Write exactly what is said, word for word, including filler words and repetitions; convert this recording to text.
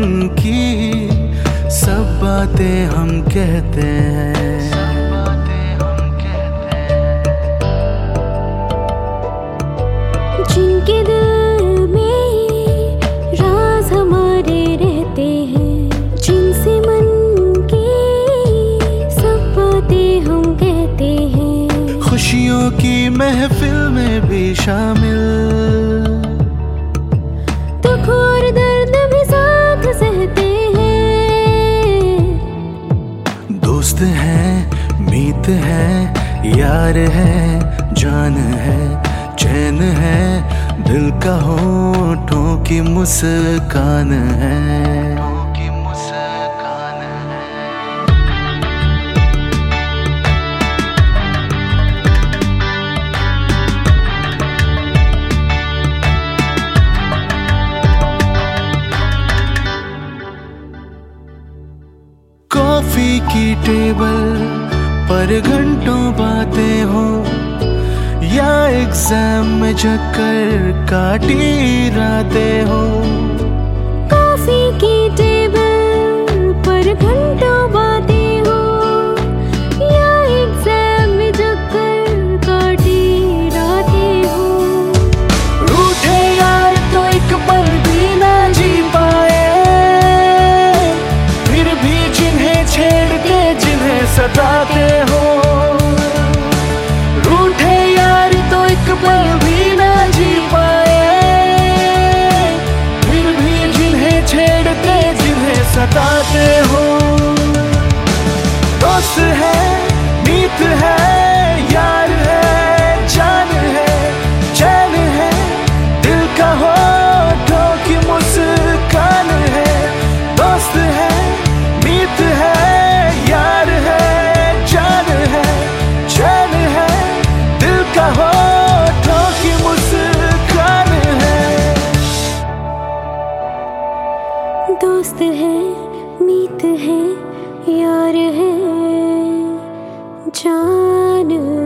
की सब बातें हम कहते हैं। जिनके दिल में राज हमारे रहते हैं, जिनसे मन की सब बातें हम कहते हैं। खुशियों की महफिल में भी शामिल, दुख और दर्द भी साथ सहते हैं। दोस्त हैं, मीत हैं, यार है, जान है, चैन है, दिल का होठों की मुस्कान है। कॉफी की टेबल पर घंटों बातें हो, या एग्जाम में चक्कर काटी रातें हो। कॉफी की टेबल पर घंटों बातें हो, या एग्जाम में चक्कर काटी रातें हो। रूठे यार तो एक पल भी ना जी पाए, फिर भी जिन्हें छेड़ते जिन्हें सताते हो। रूठे यार तो एक पल भी ना जी पाए, फिर भी जिन्हें छेड़ते जिन्हें सताते हो। दोस्त है, मीत है, यार है, जान है, चैन है, दिल का होठों की मुस्कान है। दोस्त है, मीत है, यार है, जान है, चैन है, दिल का होठों की मुस्कान है। दोस्त है, मीत है, यार है, जान